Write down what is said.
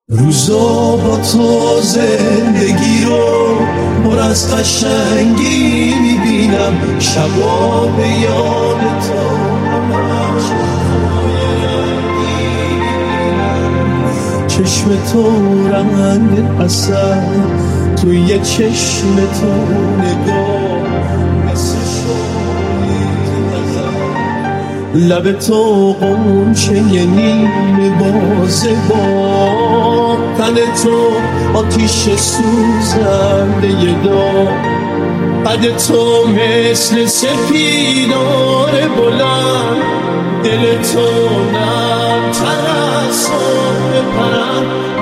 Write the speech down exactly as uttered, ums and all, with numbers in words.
روزا با تو زندگی رو پر از قشنگی میبینم، شبا به یاد تو چشم تو رنگ اثر توی چشم تو نگاه مثل لب تو قنچه نیم بازه با تن تو آتیش سوزنده داغ، قد تو مثل سپیدار بلند، دل تو نرم‌تر از صبح پرند،